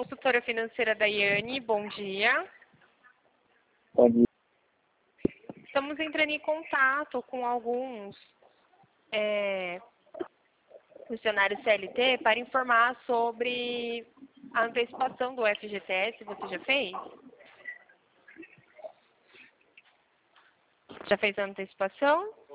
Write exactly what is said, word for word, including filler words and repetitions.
consultora financeira Daiane, bom dia. Bom dia. Estamos entrando em contato com alguns é, funcionários C L T para informar sobre a antecipação do F G T S. Você já fez? Já fez a antecipação?